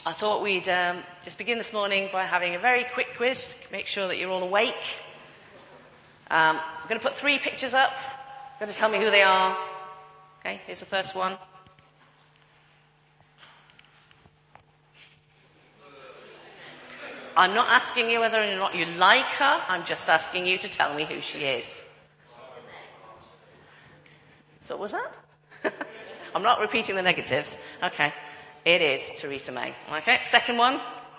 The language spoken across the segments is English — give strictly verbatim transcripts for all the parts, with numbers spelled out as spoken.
I thought we'd um, just begin this morning by having a very quick quiz, make sure that you're all awake. Um, I'm going to put three pictures up. You're going to tell me who they are. Okay, here's the first one. I'm not asking you whether or not you like her, I'm just asking you to tell me who she is. So what was that? I'm not repeating the negatives. Okay. It is Theresa May. Okay, second one.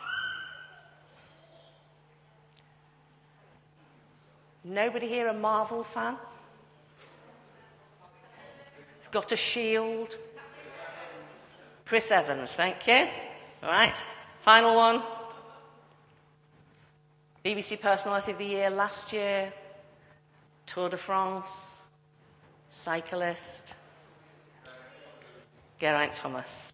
Nobody here a Marvel fan? It's got a shield. Chris Evans, thank you. All right, final one. B B C Personality of the Year last year. Tour de France. Cyclist. Geraint Thomas.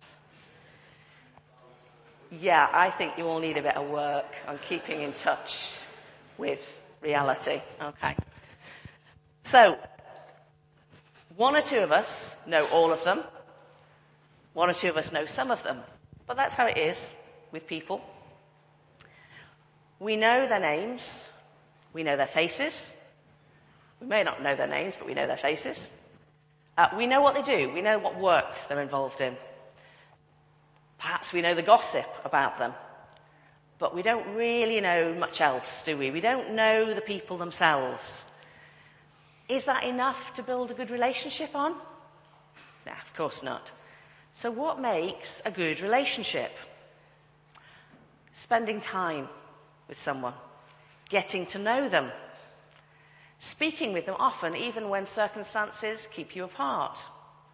Yeah, I think you all need a bit of work on keeping in touch with reality. Okay. So, one or two of us know all of them. One or two of us know some of them. But that's how it is with people. We know their names. We know their faces. We may not know their names, but we know their faces. Uh, we know what they do. We know what work they're involved in. Perhaps we know the gossip about them, but we don't really know much else, do we? We don't know the people themselves. Is that enough to build a good relationship on? No, of course not. So what makes a good relationship? Spending time with someone, getting to know them, speaking with them often, even when circumstances keep you apart.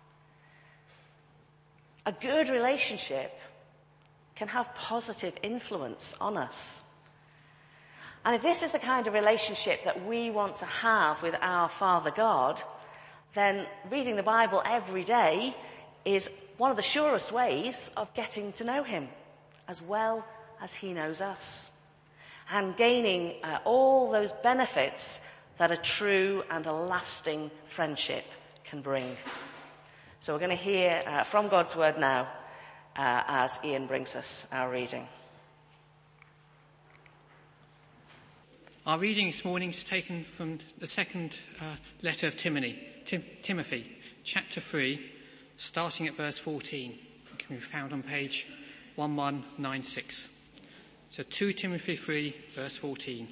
A good relationship can have positive influence on us. And if this is the kind of relationship that we want to have with our Father God, then reading the Bible every day is one of the surest ways of getting to know Him as well as He knows us, and gaining uh, all those benefits that a true and a lasting friendship can bring. So we're going to hear uh, from God's Word now uh, as Ian brings us our reading. Our reading this morning is taken from the second uh, letter of Timothy, Tim- Timothy, chapter three, starting at verse fourteen. It can be found on page eleven ninety-six. So two Timothy three, verse fourteen.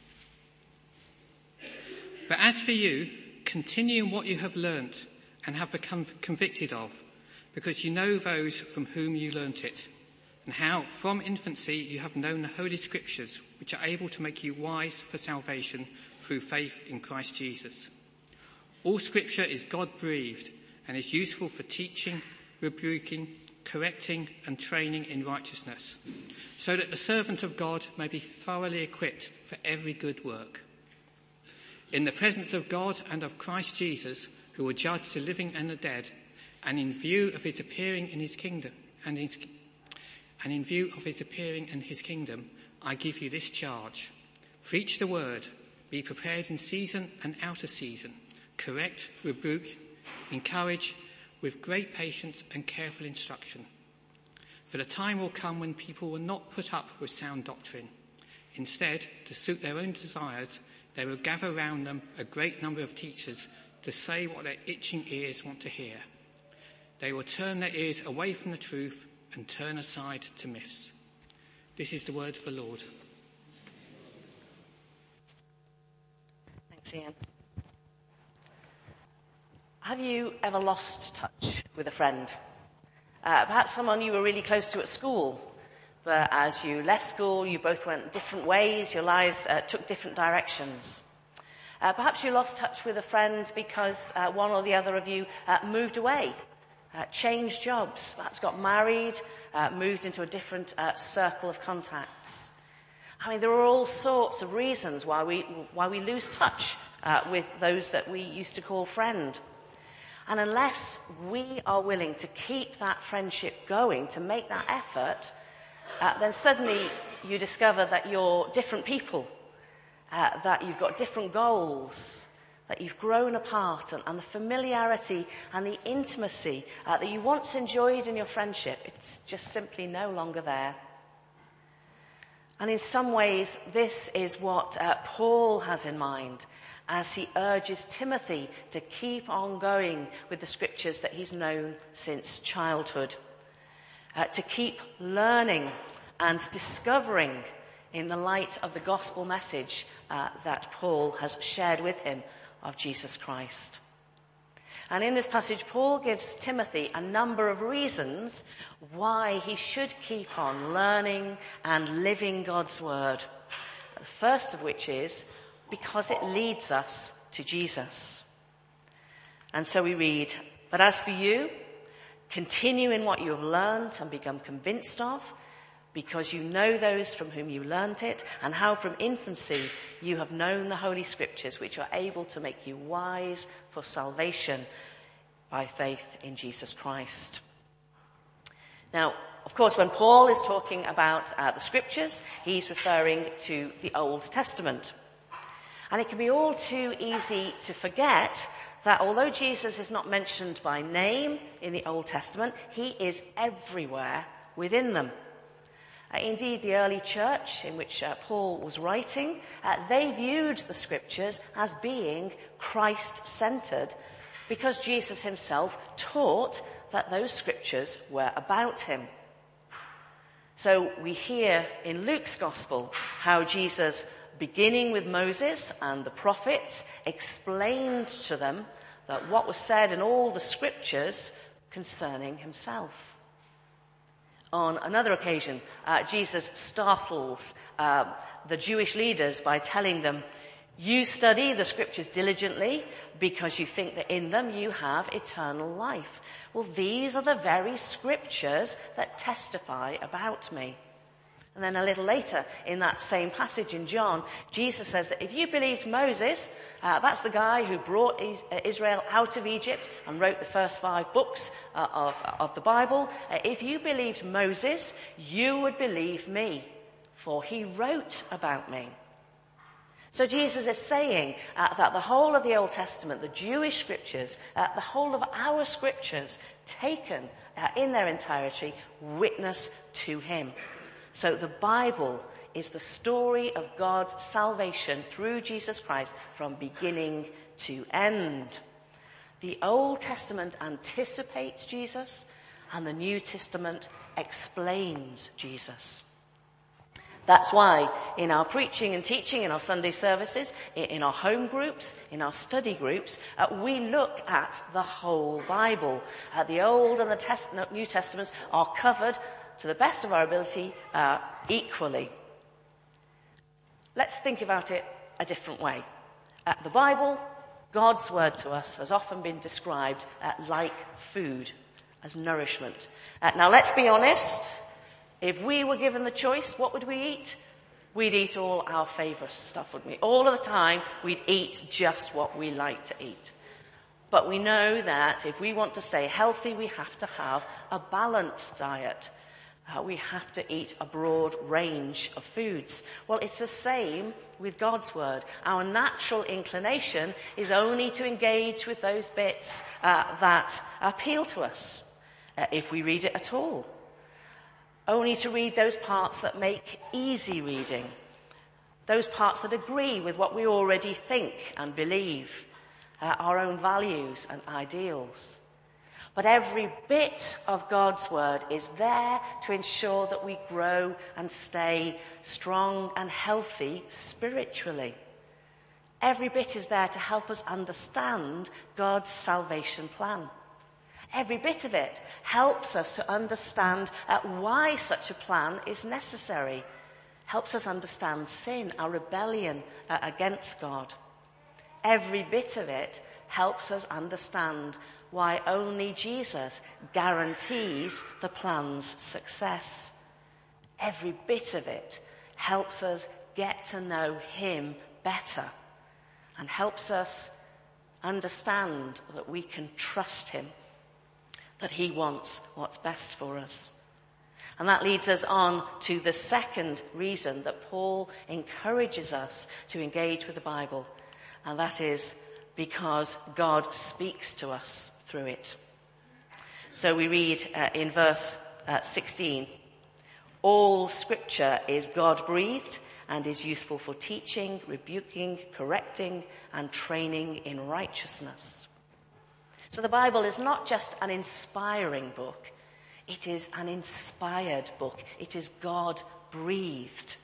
But as for you, continue in what you have learnt and have become convicted of, because you know those from whom you learnt it, and how from infancy you have known the Holy Scriptures, which are able to make you wise for salvation through faith in Christ Jesus. All Scripture is God-breathed and is useful for teaching, rebuking, correcting and training in righteousness, so that the servant of God may be thoroughly equipped for every good work. In the presence of God and of Christ Jesus, who will judge the living and the dead, and in view of his appearing in his kingdom, and, his, and in view of his appearing in his kingdom, I give you this charge. Preach the word, be prepared in season and out of season, correct, rebuke, encourage, with great patience and careful instruction. For the time will come when people will not put up with sound doctrine. Instead, to suit their own desires, they will gather round them a great number of teachers to say what their itching ears want to hear. They will turn their ears away from the truth and turn aside to myths. This is the word of the Lord. Thanks, Ian. Have you ever lost touch with a friend? Uh, perhaps someone you were really close to at school, but as you left school, you both went different ways, your lives uh, took different directions. Uh, perhaps you lost touch with a friend because uh, one or the other of you uh, moved away, uh, changed jobs, perhaps got married, uh, moved into a different uh, circle of contacts. I mean, there are all sorts of reasons why we why we lose touch uh, with those that we used to call friend. And unless we are willing to keep that friendship going, to make that effort, uh, then suddenly you discover that you're different people, uh, that you've got different goals, that you've grown apart, and, and the familiarity and the intimacy uh, that you once enjoyed in your friendship, it's just simply no longer there. And in some ways, this is what uh, Paul has in mind as he urges Timothy to keep on going with the scriptures that he's known since childhood, uh, to keep learning and discovering in the light of the gospel message uh, that Paul has shared with him of Jesus Christ. And in this passage, Paul gives Timothy a number of reasons why he should keep on learning and living God's word. The first of which is because it leads us to Jesus. And so we read, "But as for you, continue in what you have learned and become convinced of, because you know those from whom you learnt it, and how from infancy you have known the Holy Scriptures, which are able to make you wise for salvation by faith in Jesus Christ." Now, of course, when Paul is talking about uh, the Scriptures, he's referring to the Old Testament. And it can be all too easy to forget that although Jesus is not mentioned by name in the Old Testament, he is everywhere within them. Uh, indeed, the early church in which uh, Paul was writing, uh, they viewed the Scriptures as being Christ-centered because Jesus himself taught that those Scriptures were about him. So we hear in Luke's Gospel how Jesus, beginning with Moses and the prophets, explained to them that what was said in all the Scriptures concerning himself. On another occasion, uh, Jesus startles uh, the Jewish leaders by telling them, "You study the Scriptures diligently because you think that in them you have eternal life. Well, these are the very Scriptures that testify about me." And then a little later in that same passage in John, Jesus says that if you believed Moses, uh, that's the guy who brought Israel out of Egypt and wrote the first five books uh, of, of the Bible. Uh, if you believed Moses, you would believe me, for he wrote about me. So Jesus is saying uh, that the whole of the Old Testament, the Jewish scriptures, uh, the whole of our scriptures, taken uh, in their entirety, witness to him. So the Bible is the story of God's salvation through Jesus Christ from beginning to end. The Old Testament anticipates Jesus, and the New Testament explains Jesus. That's why in our preaching and teaching, in our Sunday services, in our home groups, in our study groups, uh, we look at the whole Bible. Uh, the Old and the Test- New Testaments are covered to the best of our ability, uh, equally. Let's think about it a different way. Uh, the Bible, God's word to us, has often been described uh, like food, as nourishment. Uh, now let's be honest, if we were given the choice, what would we eat? We'd eat all our favourite stuff, wouldn't we? All of the time, we'd eat just what we like to eat. But we know that if we want to stay healthy, we have to have a balanced diet. Uh, we have to eat a broad range of foods. Well, it's the same with God's word. Our natural inclination is only to engage with those bits uh, that appeal to us, uh, if we read it at all. Only to read those parts that make easy reading, those parts that agree with what we already think and believe, uh, our own values and ideals. But every bit of God's word is there to ensure that we grow and stay strong and healthy spiritually. Every bit is there to help us understand God's salvation plan. Every bit of it helps us to understand uh, why such a plan is necessary. Helps us understand sin, our rebellion uh, against God. Every bit of it helps us understand why only Jesus guarantees the plan's success. Every bit of it helps us get to know him better and helps us understand that we can trust him, that he wants what's best for us. And that leads us on to the second reason that Paul encourages us to engage with the Bible, and that is because God speaks to us through it. So we read uh, in verse uh, sixteen, all scripture is God-breathed and is useful for teaching, rebuking, correcting, and training in righteousness. So the Bible is not just an inspiring book, it is an inspired book. It is God-breathed.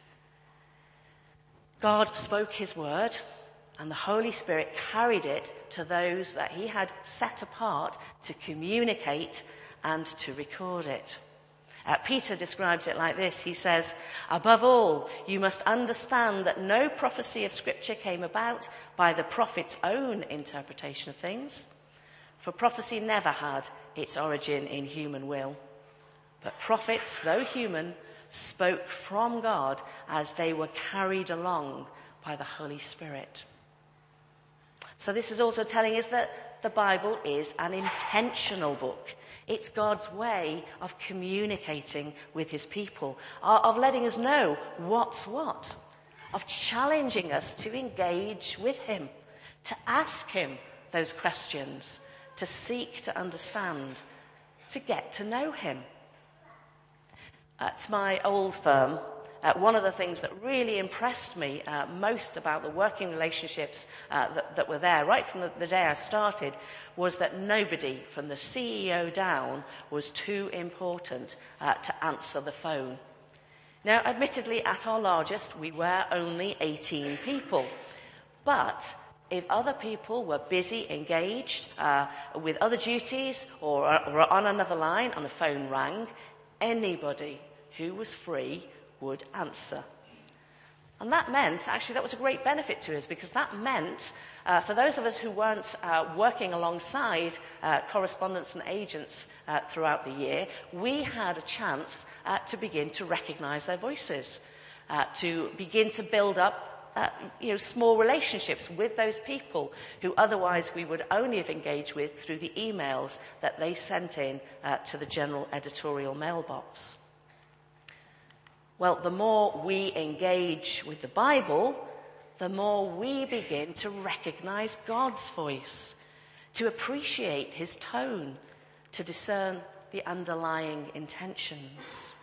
God spoke his word, and the Holy Spirit carried it to those that he had set apart to communicate and to record it. Uh, Peter describes it like this. He says, above all, you must understand that no prophecy of Scripture came about by the prophet's own interpretation of things. For prophecy never had its origin in human will. But prophets, though human, spoke from God as they were carried along by the Holy Spirit. So this is also telling us that the Bible is an intentional book. It's God's way of communicating with his people, of letting us know what's what, of challenging us to engage with him, to ask him those questions, to seek to understand, to get to know him. At my old firm, uh, one of the things that really impressed me uh, most about the working relationships uh, that, that were there right from the, the day I started was that nobody from the C E O down was too important uh, to answer the phone. Now, admittedly, at our largest, we were only eighteen people. But if other people were busy, engaged uh, with other duties or, or on another line and the phone rang, anybody who was free would answer. And that meant, actually, that was a great benefit to us because that meant, uh, for those of us who weren't uh, working alongside uh, correspondents and agents uh, throughout the year, we had a chance uh, to begin to recognize their voices, uh, to begin to build up Uh, you know, small relationships with those people who otherwise we would only have engaged with through the emails that they sent in uh, to the general editorial mailbox. Well, the more we engage with the Bible, the more we begin to recognize God's voice, to appreciate his tone, to discern the underlying intentions.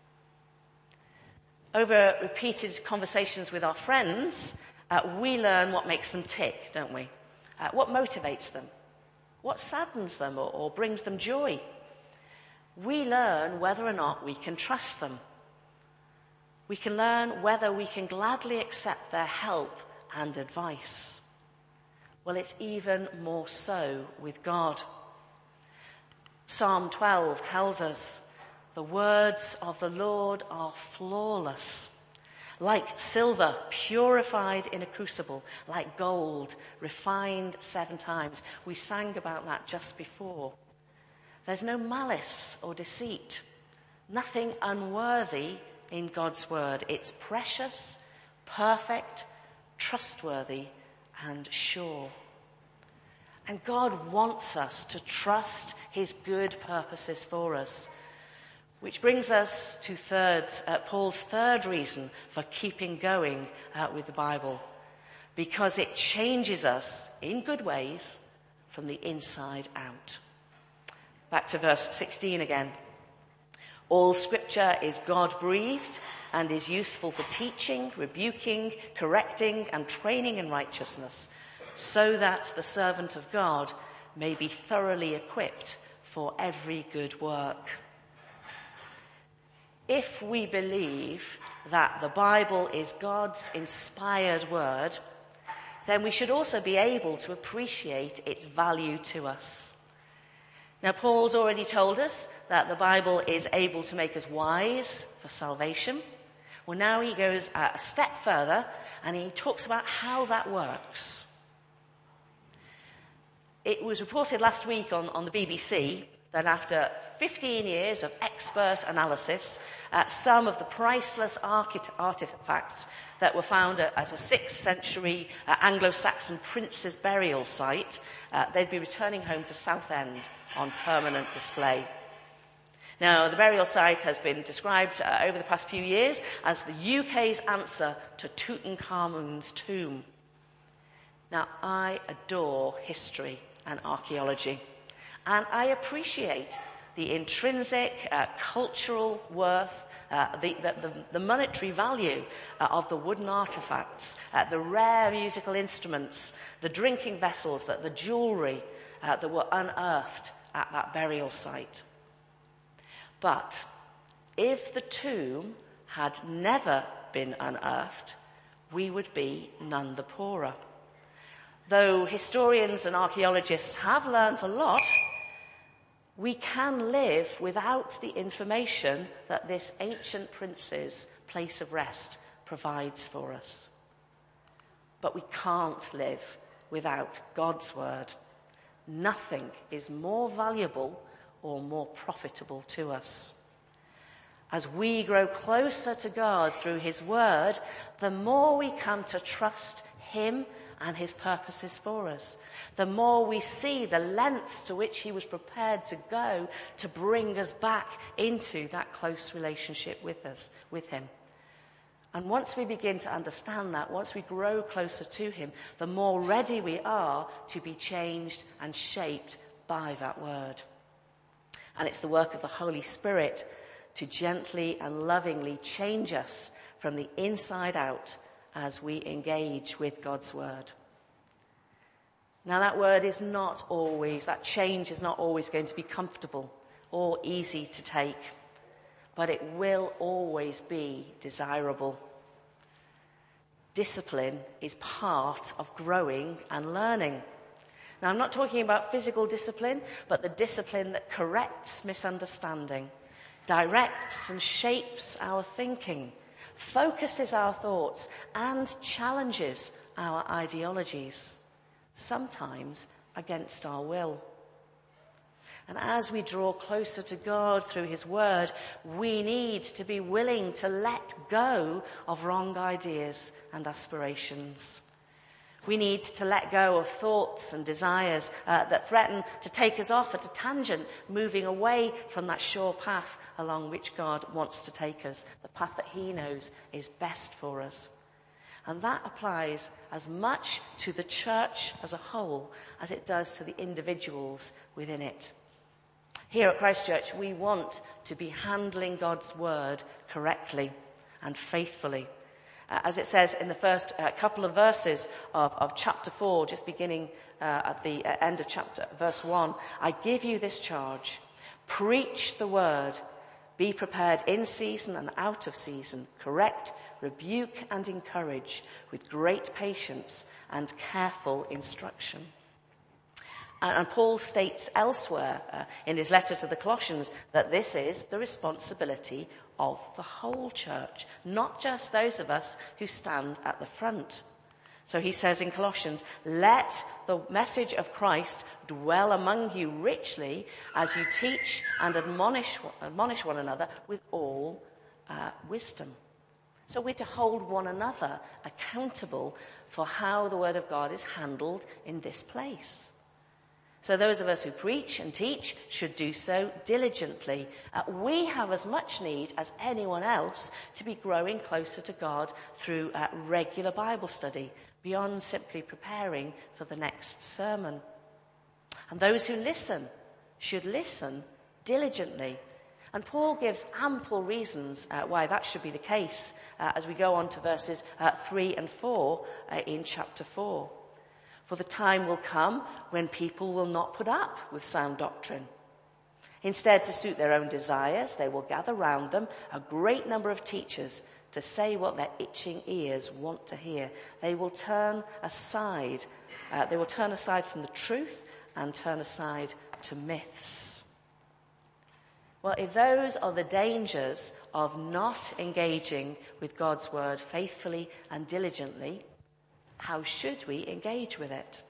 Over repeated conversations with our friends, uh, we learn what makes them tick, don't we? Uh, what motivates them? What saddens them or, or brings them joy? We learn whether or not we can trust them. We can learn whether we can gladly accept their help and advice. Well, it's even more so with God. Psalm twelve tells us, the words of the Lord are flawless, like silver purified in a crucible, like gold refined seven times. We sang about that just before. There's no malice or deceit, nothing unworthy in God's word. It's precious, perfect, trustworthy, and sure. And God wants us to trust his good purposes for us. Which brings us to third, uh, Paul's third reason for keeping going uh, with the Bible. Because it changes us in good ways from the inside out. Back to verse sixteen again. All scripture is God-breathed and is useful for teaching, rebuking, correcting, and training in righteousness, so that the servant of God may be thoroughly equipped for every good work. If we believe that the Bible is God's inspired word, then we should also be able to appreciate its value to us. Now, Paul's already told us that the Bible is able to make us wise for salvation. Well, now he goes a step further and he talks about how that works. It was reported last week on, on the B B C that after fifteen years of expert analysis, uh, some of the priceless archi- artifacts that were found at, at a sixth century uh, Anglo-Saxon prince's burial site, uh, they'd be returning home to Southend on permanent display. Now, the burial site has been described uh, over the past few years as the U K's answer to Tutankhamun's tomb. Now, I adore history and archaeology, and I appreciate the intrinsic uh, cultural worth, uh, the, the, the, the monetary value uh, of the wooden artifacts, uh, the rare musical instruments, the drinking vessels, the, the jewellery uh, that were unearthed at that burial site. But if the tomb had never been unearthed, we would be none the poorer. Though historians and archaeologists have learnt a lot, we can live without the information that this ancient prince's place of rest provides for us. But we can't live without God's word. Nothing is more valuable or more profitable to us. As we grow closer to God through his word, the more we come to trust him and his purposes for us, the more we see the lengths to which he was prepared to go to bring us back into that close relationship with us, with him. And once we begin to understand that, once we grow closer to him, the more ready we are to be changed and shaped by that word. And it's the work of the Holy Spirit to gently and lovingly change us from the inside out as we engage with God's word. Now, that word is not always, that change is not always going to be comfortable or easy to take, but it will always be desirable. Discipline is part of growing and learning. Now, I'm not talking about physical discipline, but the discipline that corrects misunderstanding, directs and shapes our thinking, focuses our thoughts, and challenges our ideologies, sometimes against our will. And as we draw closer to God through his word, we need to be willing to let go of wrong ideas and aspirations. We need to let go of thoughts and desires uh, that threaten to take us off at a tangent, moving away from that sure path along which God wants to take us, the path that he knows is best for us. And that applies as much to the church as a whole as it does to the individuals within it. Here at Christ Church, we want to be handling God's word correctly and faithfully. Uh, as it says in the first uh, couple of verses of, of chapter four, just beginning uh, at the uh, end of chapter, verse one, I give you this charge, preach the word, be prepared in season and out of season, correct, rebuke and encourage with great patience and careful instruction. And Paul states elsewhere uh, in his letter to the Colossians that this is the responsibility of the whole church, not just those of us who stand at the front. So he says in Colossians, let the message of Christ dwell among you richly as you teach and admonish, admonish one another with all uh, wisdom. So we're to hold one another accountable for how the word of God is handled in this place. So those of us who preach and teach should do so diligently. Uh, we have as much need as anyone else to be growing closer to God through uh, regular Bible study, beyond simply preparing for the next sermon. And those who listen should listen diligently. And Paul gives ample reasons uh, why that should be the case uh, as we go on to verses uh, three and four uh, in chapter four. For the time will come when people will not put up with sound doctrine. Instead, to suit their own desires, they will gather round them a great number of teachers to say what their itching ears want to hear. They will turn aside, uh, they will turn aside from the truth and turn aside to myths. Well, if those are the dangers of not engaging with God's word faithfully and diligently, how should we engage with it?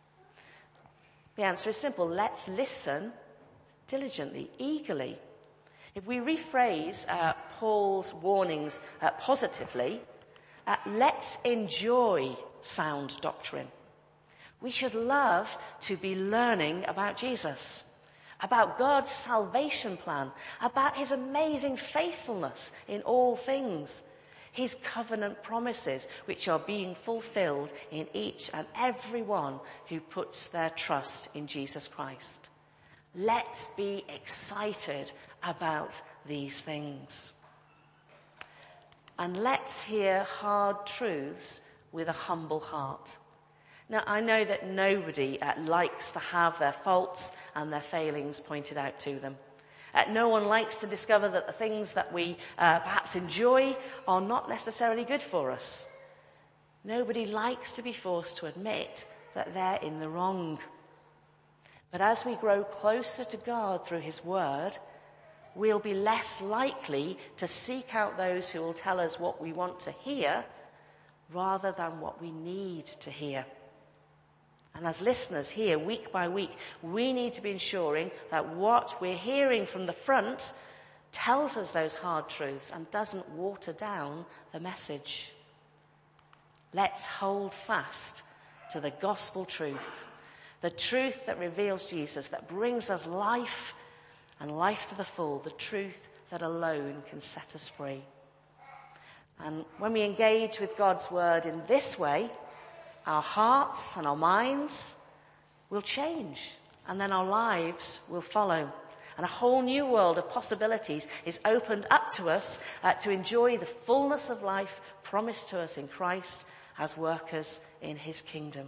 The answer is simple. Let's listen diligently, eagerly. If we rephrase uh, Paul's warnings uh, positively, uh, let's enjoy sound doctrine. We should love to be learning about Jesus, about God's salvation plan, about his amazing faithfulness in all things, his covenant promises, which are being fulfilled in each and every one who puts their trust in Jesus Christ. Let's be excited about these things. And let's hear hard truths with a humble heart. Now, I know that nobody uh, likes to have their faults and their failings pointed out to them. Uh, no one likes to discover that the things that we uh, perhaps enjoy are not necessarily good for us. Nobody likes to be forced to admit that they're in the wrong. But as we grow closer to God through his word, we'll be less likely to seek out those who will tell us what we want to hear rather than what we need to hear. And as listeners here, week by week, we need to be ensuring that what we're hearing from the front tells us those hard truths and doesn't water down the message. Let's hold fast to the gospel truth, the truth that reveals Jesus, that brings us life and life to the full, the truth that alone can set us free. And when we engage with God's word in this way, our hearts and our minds will change, and then our lives will follow. And a whole new world of possibilities is opened up to us uh, to enjoy the fullness of life promised to us in Christ as workers in his kingdom.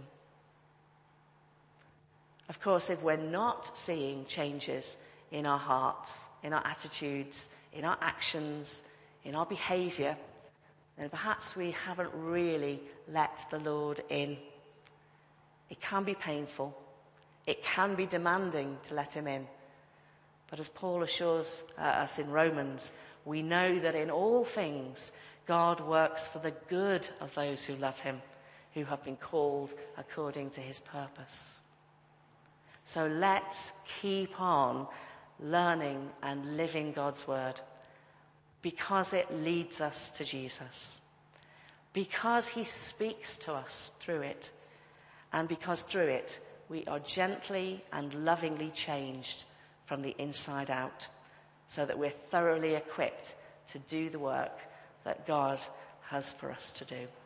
Of course, if we're not seeing changes in our hearts, in our attitudes, in our actions, in our behavior, then perhaps we haven't really let the Lord in. It can be painful. It can be demanding to let him in. But as Paul assures uh, us in Romans, we know that in all things God works for the good of those who love him, who have been called according to his purpose. So let's keep on learning and living God's word, because it leads us to Jesus, because he speaks to us through it, and because through it we are gently and lovingly changed from the inside out, so that we're thoroughly equipped to do the work that God has for us to do.